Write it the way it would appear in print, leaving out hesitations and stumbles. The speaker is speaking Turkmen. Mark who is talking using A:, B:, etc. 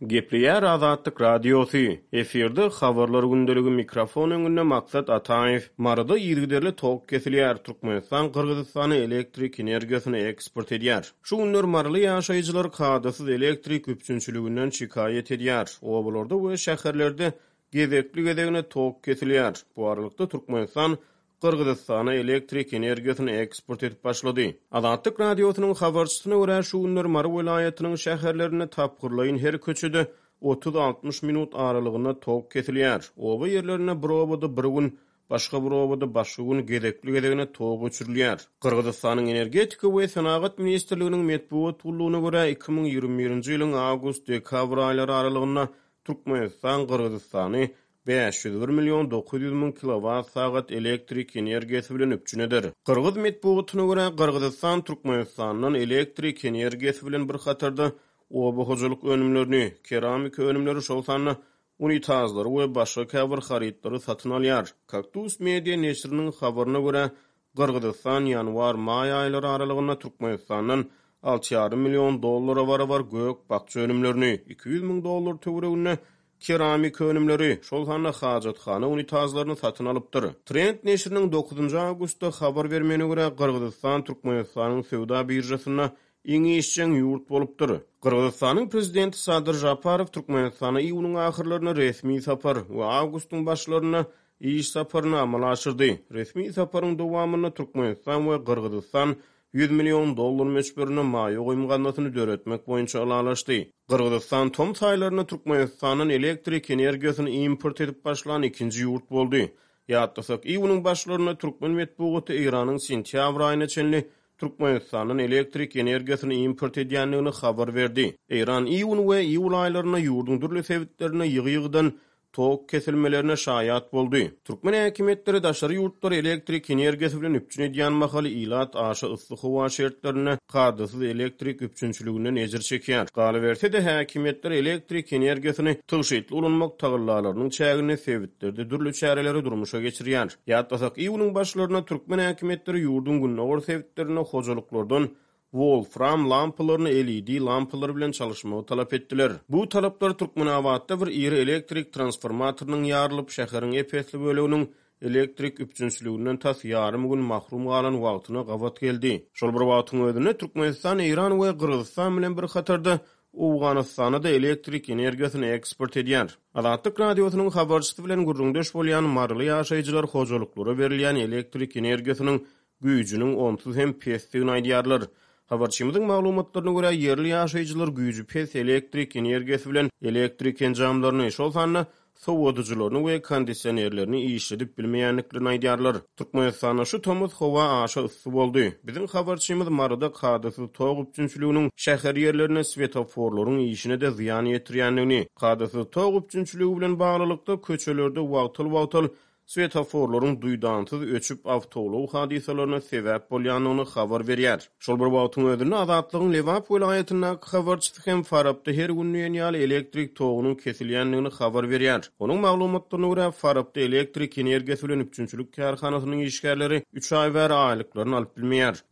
A: Gepliýär Azatlyk Radiosu. Eferde habarlar gündeligi mikrofon öňünde maksat Ataýew. Marada ýergiderli tok kesilýär. Türkmenistan Kyrgyzstana elektrik energiýasyny eksport edýär. Şu günler marly ýaşaýjylar kadasyz elektrik üpçünçiliginden şikaýet edýär. Obalarda we şäherlerde gezekli tok kesilýär. Bu aralykda Türkmenistan Kyrgyzstana elektrik energiýasyny eksport edip başlady. Azatlyk Radiosynyň habarçysyna görä şu günler Mary welaýatynyň şäherlerine tapgyrlaýyn her köçede 30-60 minut aralygynda tok kesilýär. Oba ýerlerine bir obada bir gün, başga bir obada başga gün gezekli tok öçürilýär. Kyrgyzstanyň Energetika we Sanagat Ministrliginiň medpuat gullugyna görä 2021-nji ýylyň awgust-dekabr aýlary aralygynda Türkmenistan Kyrgyzstany 501 milyon 900 min kilowat saat elektrik energiýasy bilen üpçünedir. Kyrgyz medpuatyna görä Kyrgyzstan Türkmenistanyň elektrik energiýasy bilen bir hatarda oba hojalyk önümlerini, keramik önümleri şol sanly unitazlary we başga käbir harytlary satyn alýar. Kaktus media neşriniň habaryna görä Kyrgyzstan ýanwar-may aýlary aralygynda Türkmenistanyň 6,5 milyon dollara barabar gök bakça önümlerini, 200 min dollar töwereginde keramik önümleri, şol sanly hajatxana unitazlaryny satyn alypdyr. Trend neşriniň 9-njy awgustda habar bermegine görä Kyrgyzstan Türkmenistanyň sewda birjasyna iň işçiň ýurt bolupdyr. Kyrgyzstanyň prezidenti Sadyr Japarow Türkmenistana iýunyň ahyrlaryna resmi sapar we awgustyň başlaryna iş saparyny amala aşyrdy. Resmi saparyň dowamyny Türkmenistan we Kyrgyzstan 100 milyon dollar meçberini maýa goýmagalygyny döretmek boýunça alalaşdy. Kyrgyzstan tom saýlaryna Türkmenistanyň elektrik energiýasyny import edip başlan ikinji ýurt boldy. Ýatdasak, iýunyň başlaryna Türkmen medpuaty Iranyň sentýabr aýyna çenli Türkmenistanyň elektrik energiýasyny import edýänligini habar berdi. Iran iýun we iýul aýlaryna ýurduň türli sebäplerine ýygy-ýygydan tok kesilmelerine şaýat boldy. Türkmen häkimetleri daşary ýurtlar elektrik energiýasy bilen üpçün edýän mahaly ilat aşy yssyk howa şertlerine kadasyz elektrik üpçünçiliginden ejir çekýär. Galaberse de häkimetler elektrik energiýasyny tyşytly ulanmak tagyrlalarynyň çägine sebäplerde türlü çäreleri durmuşa geçirýär. Ýatdasak iýunyň başlaryna Türkmen häkimetleri ýurduň günnäwir sebäplerine hojalyklardan Wolfram lampalaryny LED lampalar bilen çalışmagy talap etdiler. Bu talaplar Türkmenawatda bir iri elektrik transformatorynyň ýarlyp şäheriň epesli böleginiň elektrik üpçünçiliginden tas ýarym gün mahrum galan wagtyna gawat geldi. Şol bir wagtyň özünde Türkmenistan, Iran we Kyrgyzstan bilen bir hatarda Awganystana da elektrik energiýasyny eksport edýär. Azatlyk Radiosynyň habarçysy bilen gurrundaş bolýan marly ýaşaýjylar hojalyklary berilýän elektrik energiýasynyň güýjüniň onsuz hem pesdigini aýdýarlar. Habarçymyzyň maglumatlaryna görä ýerli ýaşaýjylar güýjü pes elektrik energiýasy bilen elektrik enjamlaryny şol sanly sowadyjylaryny we kondisionerlerini işledip bilmeýänliklerini aýdýarlar. Türkmenistana şu tomuz howa aşy ysy boldy. Biziň habarçymyz marada kadasyz tok üpçünçiliginiň şäher ýerlerine svetoforlaryň işine de ziýan ýetirýänligini, kadasyz tok üpçünçiligi bilen baglylykda köçelerde wagtyl svetoforlaryň duýdansyz öçüp awtolow hadisalaryna sebäp bolýanyny habar berýär. Şol bir wagtyň özünde Azatlygyň Lewap welaýatyna habarçysy hem Farabda her günniň ýaly elektrik togunyň kesilýänligini habar berýär. Onuň maglumatlaryna görä Farabda elektrik energiýasy bilen üpçünçilik karhanasynyň işgärleri 3 ay bäri aýlyklaryny alyp bilmeýär.